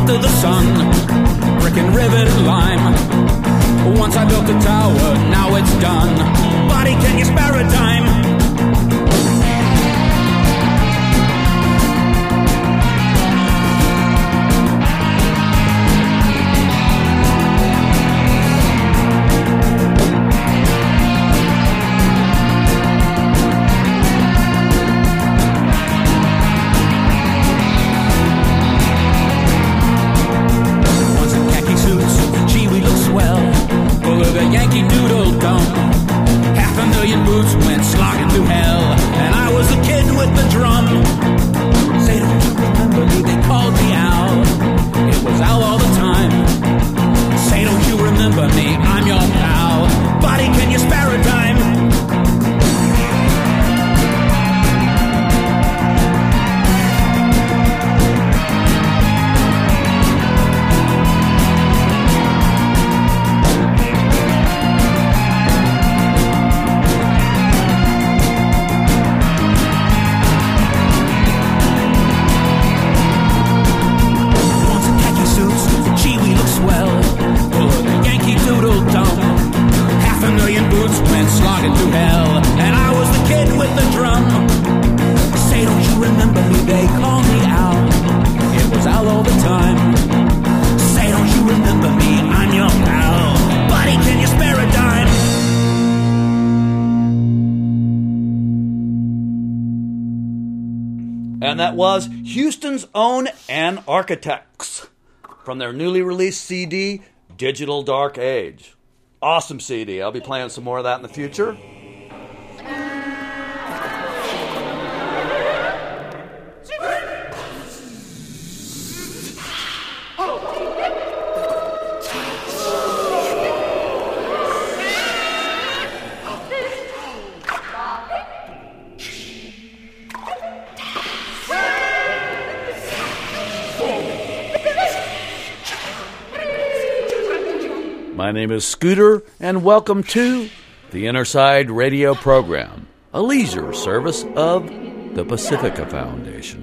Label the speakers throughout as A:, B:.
A: under the sun, brick and rivet and lime. Once I built a tower, now it's done. Buddy, can you spare a dime? Yankee Doodle Dum. 500,000 boots went slogging through hell, and I was a kid with the drum. Say, don't you remember me? They called me Al. It was Al all the time. Say, don't you remember me? I'm your pal. Buddy, can you spare a dime? Slogging through hell, and I was the kid with the drum. Say, don't you remember me? They call me Al. It was Al all the time. Say, don't you remember me? I'm your pal. Buddy, can you spare a dime?
B: And that was Houston's Own Anarchitects from their newly released CD, Digital Dark Age. Awesome CD. I'll be playing some more of that in the future. My name is Scooter, and welcome to the Innerside Radio Program, a leisure service of the Pacifica Foundation.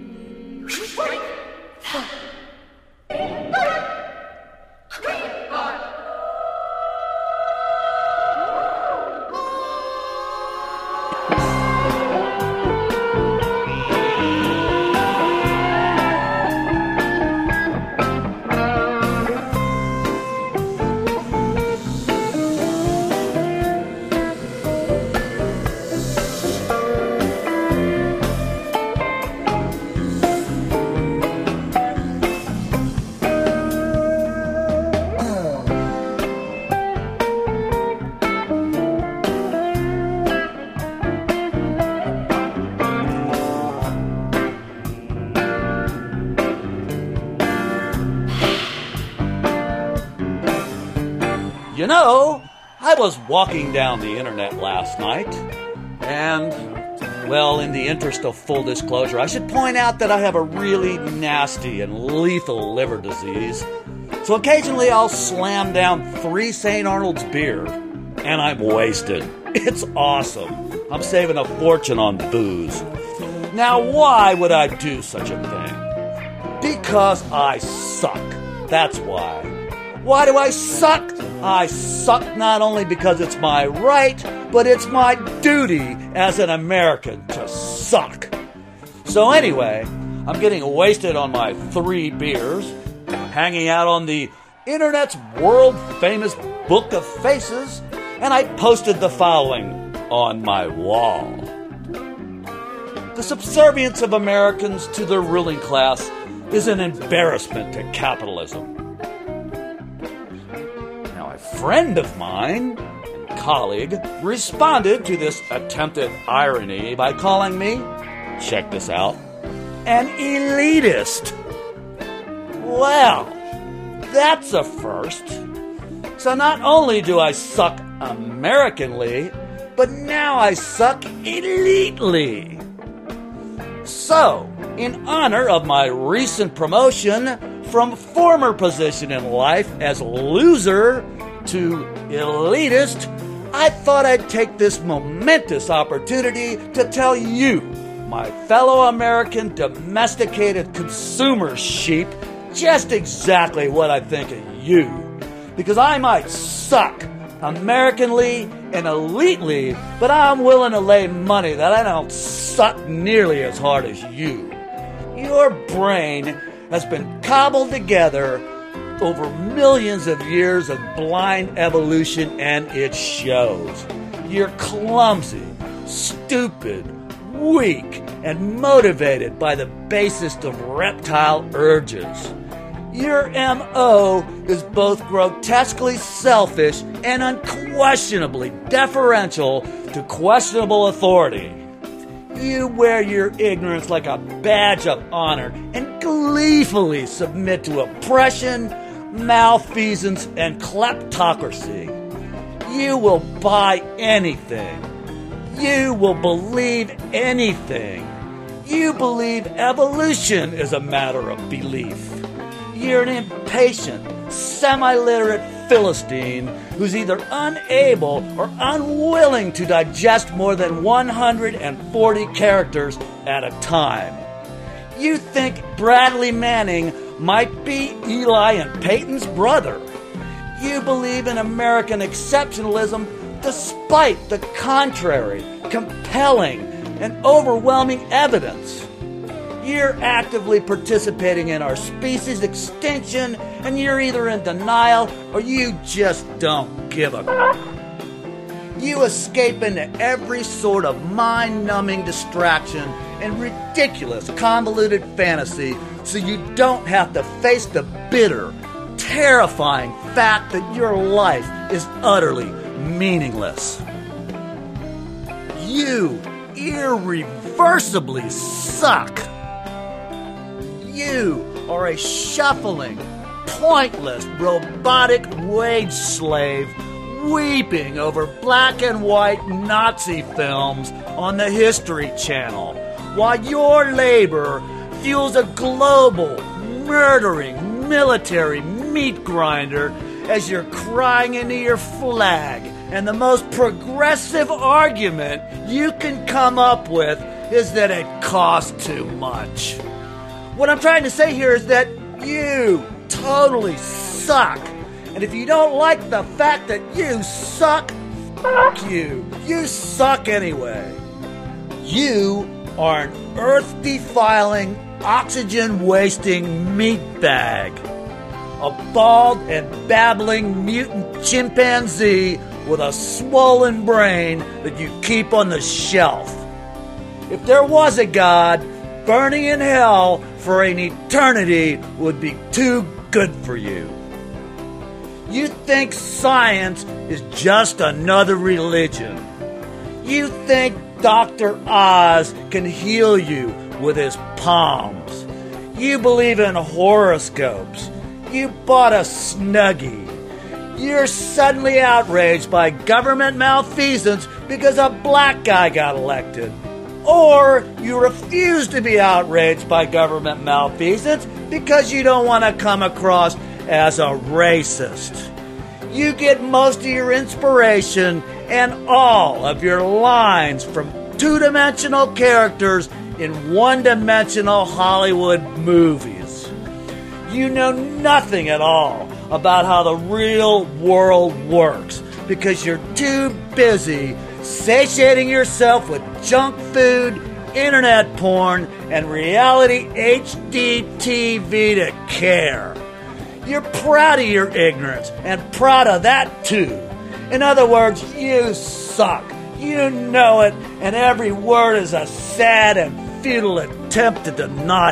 B: You know, I was walking down the internet last night, and, well, in the interest of full disclosure, I should point out that I have a really nasty and lethal liver disease. So occasionally I'll slam down 3 St. Arnold's beer, and I'm wasted. It's awesome. I'm saving a fortune on booze. Now, why would I do such a thing? Because I suck. That's why. Why do I suck? I suck not only because it's my right, but it's my duty as an American to suck. So anyway, I'm getting wasted on my 3 beers, hanging out on the internet's world-famous Book of Faces, and I posted the following on my wall. The subservience of Americans to their ruling class is an embarrassment to capitalism. A friend of mine and colleague responded to this attempted irony by calling me, check this out, an elitist. Well, that's a first. So not only do I suck Americanly, but now I suck elitely. So, in honor of my recent promotion from former position in life as loser to elitist, I thought I'd take this momentous opportunity to tell you, my fellow American domesticated consumer sheep, just exactly what I think of you. Because I might suck Americanly and elitely, but I'm willing to lay money that I don't suck nearly as hard as you. Your brain has been cobbled together over millions of years of blind evolution, and it shows. You're clumsy, stupid, weak, and motivated by the basest of reptile urges. Your M.O. is both grotesquely selfish and unquestionably deferential to questionable authority. You wear your ignorance like a badge of honor and gleefully submit to oppression, malfeasance, and kleptocracy. You will buy anything. You will believe anything. You believe evolution is a matter of belief. You're an impatient, semi-literate Philistine who's either unable or unwilling to digest more than 140 characters at a time. You think Bradley Manning might be Eli and Peyton's brother. You believe in American exceptionalism despite the contrary, compelling, and overwhelming evidence. You're actively participating in our species' extinction, and you're either in denial or you just don't give a crap. You escape into every sort of mind-numbing distraction and ridiculous, convoluted fantasy so you don't have to face the bitter, terrifying fact that your life is utterly meaningless. You irreversibly suck. You are a shuffling, pointless, robotic wage slave weeping over black and white Nazi films on the History Channel, while your labor fuels a global, murdering, military meat grinder as you're crying into your flag, and the most progressive argument you can come up with is that it costs too much. What I'm trying to say here is that you totally suck. And if you don't like the fact that you suck, fuck you. You suck anyway. You are an earth-defiling, oxygen-wasting meatbag. A bald and babbling mutant chimpanzee with a swollen brain that you keep on the shelf. If there was a God, burning in hell for an eternity would be too good for you. You think science is just another religion. You think Dr. Oz can heal you with his palms. You believe in horoscopes. You bought a Snuggie. You're suddenly outraged by government malfeasance because a black guy got elected. Or you refuse to be outraged by government malfeasance because you don't want to come across as a racist. You get most of your inspiration and all of your lines from two-dimensional characters in one-dimensional Hollywood movies. You know nothing at all about how the real world works because you're too busy satiating yourself with junk food, internet porn, and reality HD TV to care. You're proud of your ignorance and proud of that too. In other words, you suck. You know it, and every word is a sad and futile attempt to deny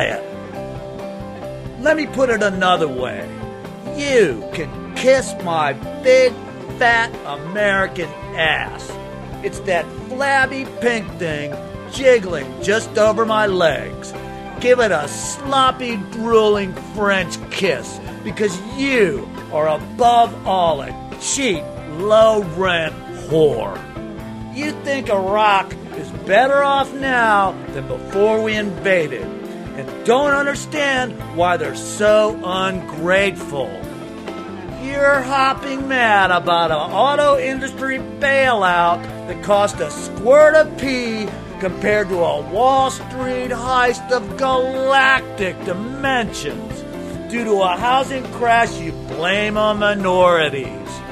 B: it. Let me put it another way. You can kiss my big, fat American ass. It's that flabby pink thing jiggling just over my legs. Give it a sloppy, drooling French kiss because you are above all a cheap, low-rent whore. You think Iraq is better off now than before we invaded and don't understand why they're so ungrateful. You're hopping mad about an auto industry bailout that cost a squirt of pee compared to a Wall Street heist of galactic dimensions. due to a housing crash you blame on minorities.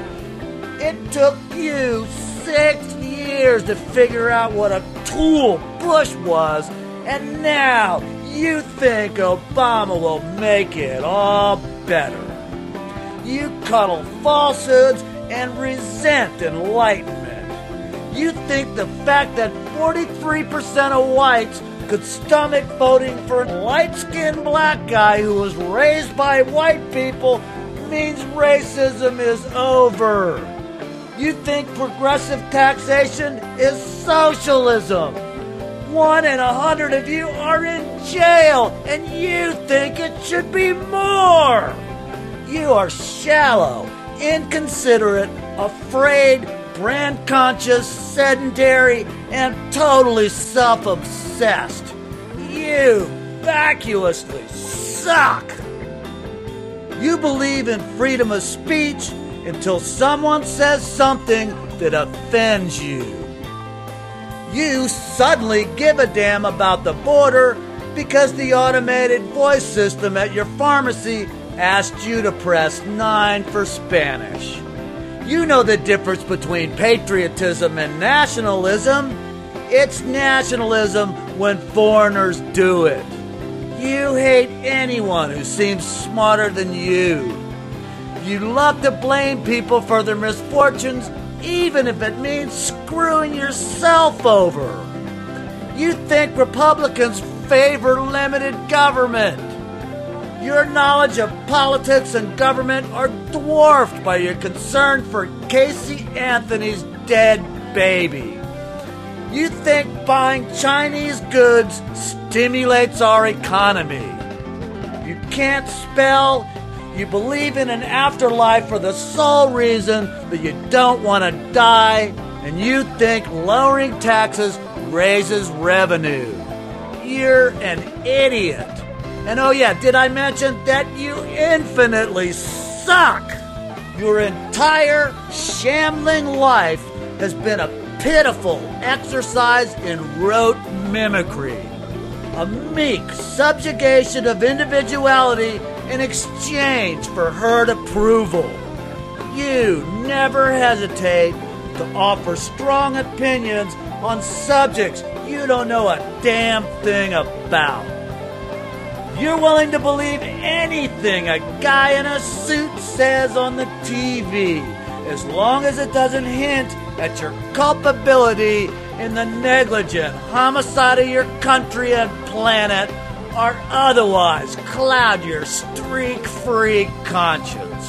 B: It took you 6 years to figure out what a tool Bush was, and now you think Obama will make it all better. You cuddle falsehoods and resent enlightenment. You think the fact that 43% of whites could stomach voting for a light-skinned black guy who was raised by white people means racism is over. You think progressive taxation is socialism. 1 in 100 of you are in jail, and you think it should be more. You are shallow, inconsiderate, afraid, brand-conscious, sedentary, and totally self-obsessed. You vacuously suck. You believe in freedom of speech until someone says something that offends you. You suddenly give a damn about the border because the automated voice system at your pharmacy asked you to press 9 for Spanish. You know the difference between patriotism and nationalism. It's nationalism when foreigners do it. You hate anyone who seems smarter than you. You love to blame people for their misfortunes, even if it means screwing yourself over. You think Republicans favor limited government. Your knowledge of politics and government are dwarfed by your concern for Casey Anthony's dead baby. You think buying Chinese goods stimulates our economy. You can't spell. You believe in an afterlife for the sole reason that you don't want to die, and you think lowering taxes raises revenue. You're an idiot. And oh yeah, did I mention that you infinitely suck? Your entire shambling life has been a pitiful exercise in rote mimicry. A meek subjugation of individuality in exchange for herd approval. You never hesitate to offer strong opinions on subjects you don't know a damn thing about. You're willing to believe anything a guy in a suit says on the TV, as long as it doesn't hint at your culpability in the negligent homicide of your country and planet, or otherwise cloud your streak-free conscience.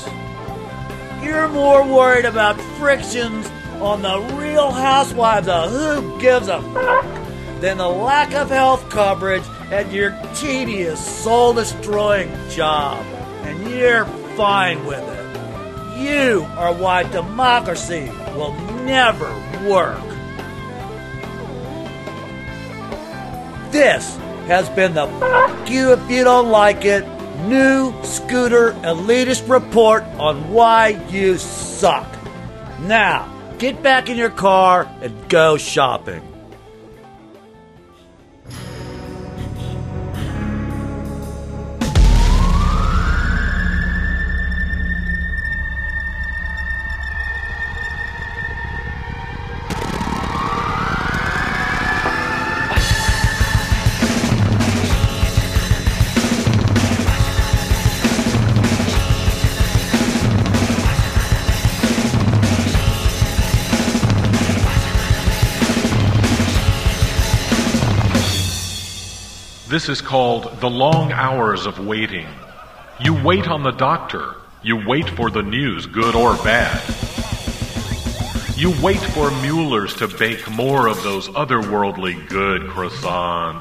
B: You're more worried about frictions on the Real Housewives of Who Gives a F*** than the lack of health coverage at your tedious, soul-destroying job. And you're fine with it. You are why democracy will never work. This has been the F*** You If You Don't Like It new Scooter Elitist report on why you suck. Now, get back in your car and go shopping.
C: This is called the long hours of waiting. You wait on the doctor. You wait for the news, good or bad. You wait for Mueller's to bake more of those otherworldly good croissants.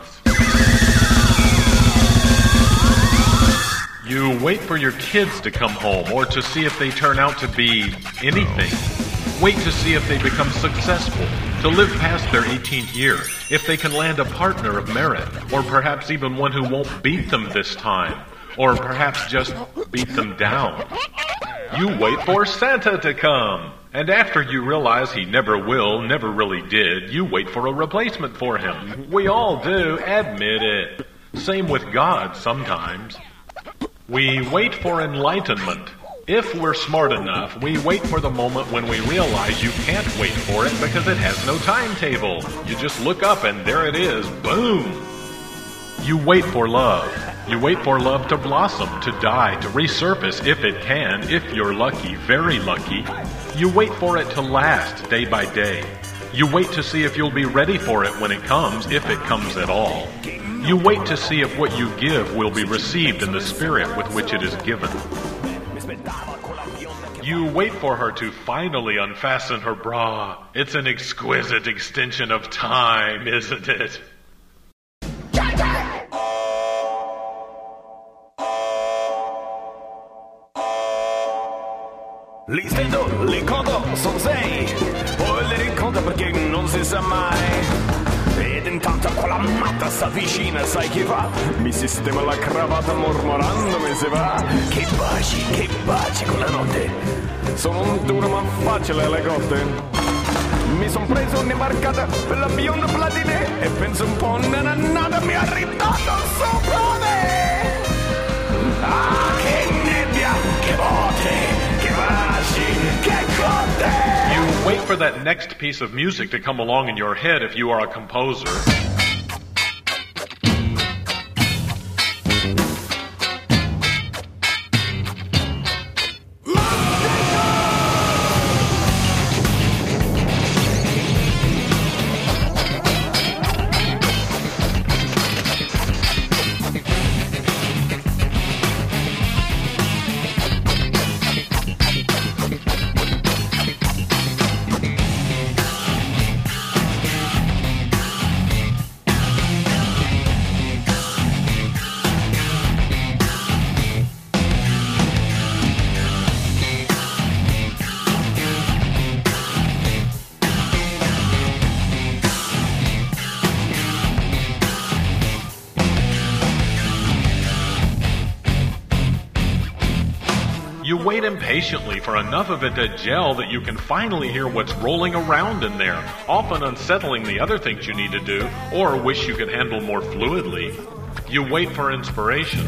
C: You wait for your kids to come home or to see if they turn out to be anything. Wait to see if they become successful, to live past their 18th year, if they can land a partner of merit, or perhaps even one who won't beat them this time, or perhaps just beat them down. You wait for Santa to come, and after you realize he never will, never really did, you wait for a replacement for him. We all do, admit it. Same with God sometimes. We wait for enlightenment. If we're smart enough, we wait for the moment when we realize you can't wait for it because it has no timetable. You just look up and there it is. Boom! You wait for love. You wait for love to blossom, to die, to resurface if it can, if you're lucky, very lucky. You wait for it to last day by day. You wait to see if you'll be ready for it when it comes, if it comes at all. You wait to see if what you give will be received in the spirit with which it is given. You wait for her to finally unfasten her bra. It's an exquisite extension of time, isn't it?
D: Li stendo, li conto, sono 6. Poi li riconto perché non si sa mai. Ed intanto quella matta s'avvicina, sai chi fa? Mi sistema la cravatta mormorandomi se va. Che baci con la notte. Sono un duro ma facile le cotte. Mi son preso un'imbarcata per la bionda platine e penso un po' nannata mi ha ridato sopra me. Ah, che nebbia, che botte, che baci, che cotte.
C: You wait for that next piece of music to come along in your head if you are a composer. You wait impatiently for enough of it to gel that you can finally hear what's rolling around in there, often unsettling the other things you need to do, or wish you could handle more fluidly. You wait for inspiration.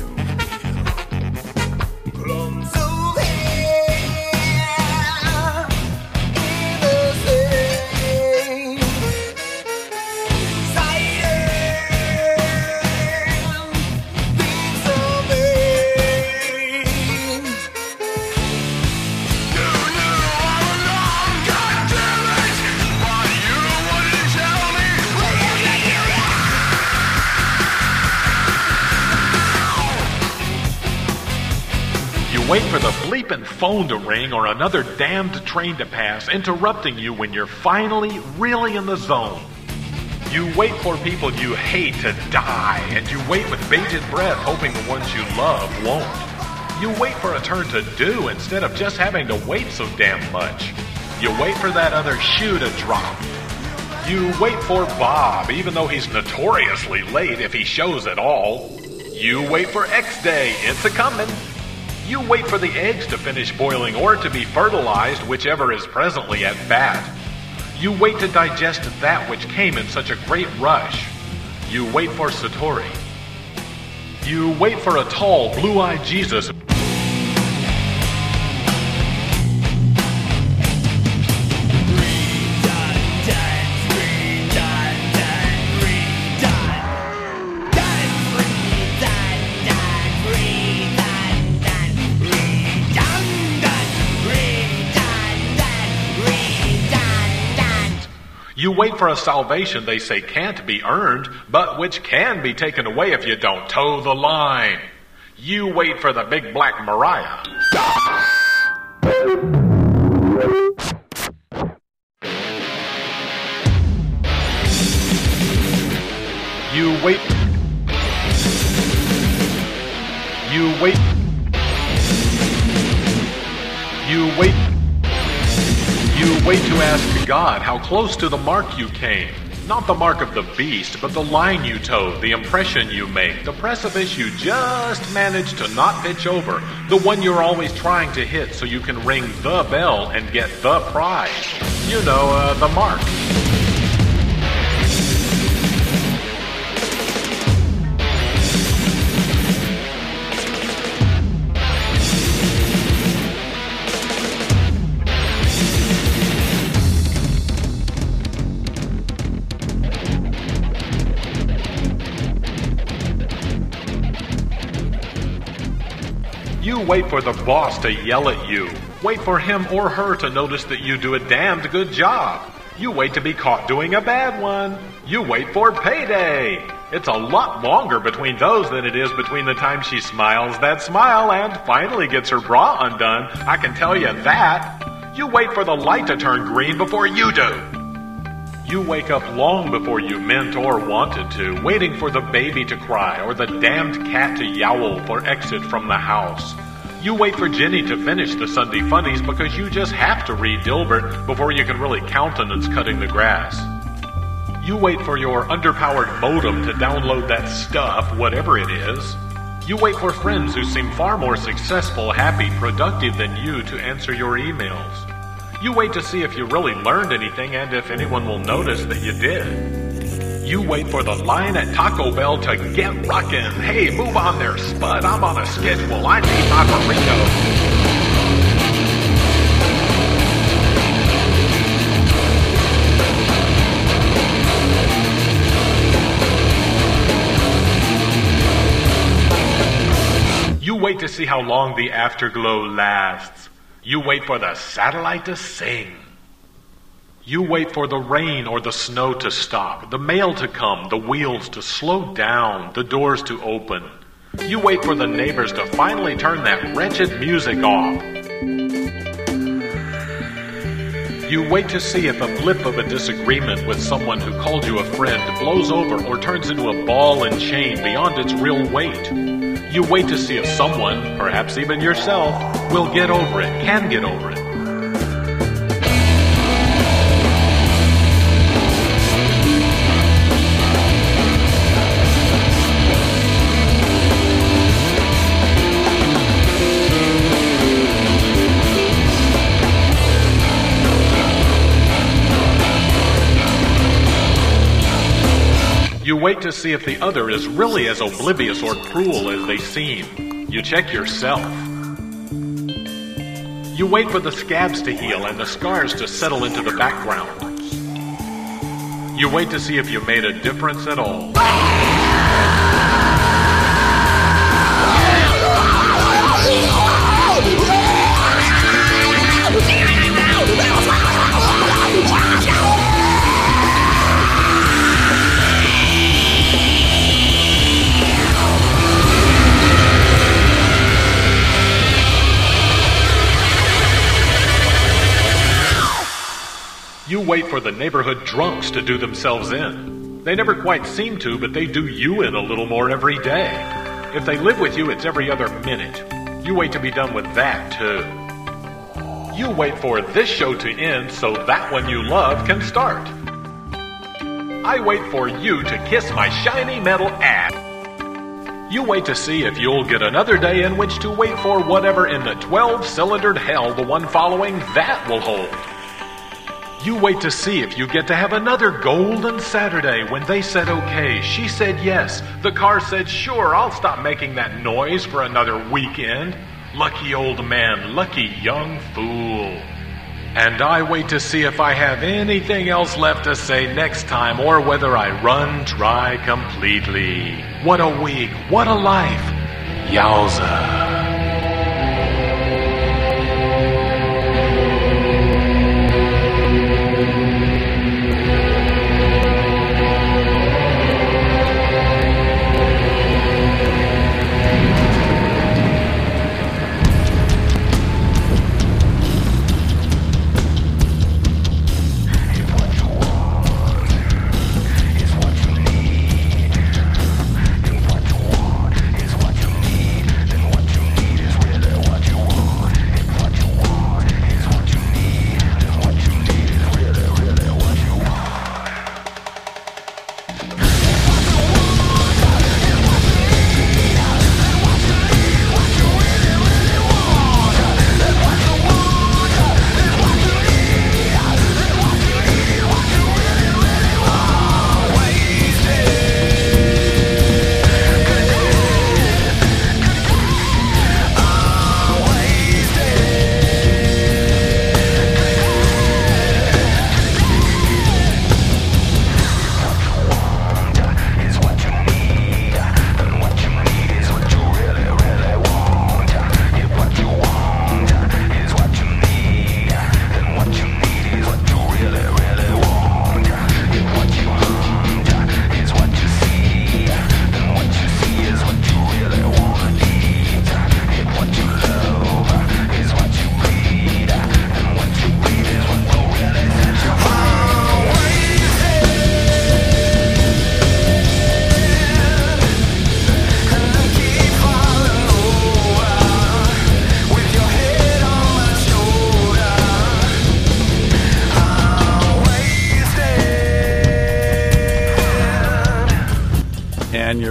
C: Wait for the bleeping phone to ring or another damned train to pass, interrupting you when you're finally really in the zone. You wait for people you hate to die, and you wait with bated breath, hoping the ones you love won't. You wait for a turn to do instead of just having to wait so damn much. You wait for that other shoe to drop. You wait for Bob, even though he's notoriously late if he shows at all. You wait for X Day, it's a comin'. You wait for the eggs to finish boiling or to be fertilized, whichever is presently at bat. You wait to digest that which came in such a great rush. You wait for Satori. You wait for a tall, blue-eyed Jesus. You wait for a salvation they say can't be earned, but which can be taken away if you don't toe the line. You wait for the big black Mariah. You wait. You wait. You wait. You wait to ask God how close to the mark you came. Not the mark of the beast, but the line you towed, the impression you make, the precipice you just managed to not pitch over, the one you're always trying to hit so you can ring the bell and get the prize. You know, the mark. You wait for the boss to yell at you. Wait for him or her to notice that you do a damned good job. You wait to be caught doing a bad one. You wait for payday. It's a lot longer between those than it is between the time she smiles that smile and finally gets her bra undone. I can tell you that. You wait for the light to turn green before you do. You wake up long before you meant or wanted to, waiting for the baby to cry or the damned cat to yowl for exit from the house. You wait for Jenny to finish the Sunday funnies because you just have to read Dilbert before you can really countenance cutting the grass. You wait for your underpowered modem to download that stuff, whatever it is. You wait for friends who seem far more successful, happy, productive than you to answer your emails. You wait to see if you really learned anything and if anyone will notice that you did. You wait for the line at Taco Bell to get rockin'. Hey, move on there, Spud. I'm on a schedule. I need my burrito. You wait to see how long the afterglow lasts. You wait for the satellite to sing. You wait for the rain or the snow to stop, the mail to come, the wheels to slow down, the doors to open. You wait for the neighbors to finally turn that wretched music off. You wait to see if a blip of a disagreement with someone who called you a friend blows over or turns into a ball and chain beyond its real weight. You wait to see if someone, perhaps even yourself, will get over it, can get over it. You wait to see if the other is really as oblivious or cruel as they seem. You check yourself. You wait for the scabs to heal and the scars to settle into the background. You wait to see if you made a difference at all. You wait for the neighborhood drunks to do themselves in. They never quite seem to, but they do you in a little more every day. If they live with you, it's every other minute. You wait to be done with that, too. You wait for this show to end so that one you love can start. I wait for you to kiss my shiny metal ass. You wait to see if you'll get another day in which to wait for whatever in the 12-cylindered hell the one following that will hold. You wait to see if you get to have another golden Saturday when they said okay, she said yes, the car said sure, I'll stop making that noise for another weekend. Lucky old man, lucky young fool. And I wait to see if I have anything else left to say next time or whether I run dry completely. What a week, what a life. Yowza.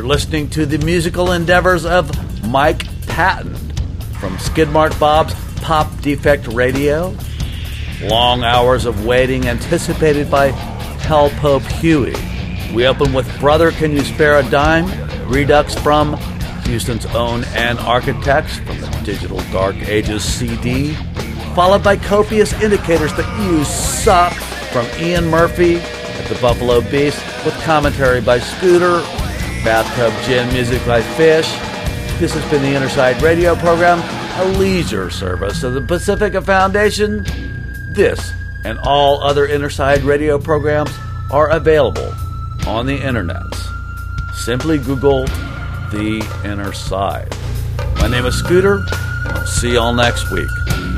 B: listening to the musical endeavors of Mike Patton from Skidmark Bob's Pop Defect Radio, Long Hours of Waiting anticipated by Hell Pope Huey. We open with Brother Can You Spare a Dime, Redux from Houston's Own and Architects from the Digital Dark Ages CD, followed by Copious Indicators That You Suck from Ian Murphy at the Buffalo Beast, with commentary by Scooter, Bathtub Gin music by Fish. This has been the Innerside Radio program, a leisure service of the Pacifica Foundation. This and all other Innerside Radio programs are available on the internets. Simply Google The Inner Side. My name is Scooter. I'll see y'all next week.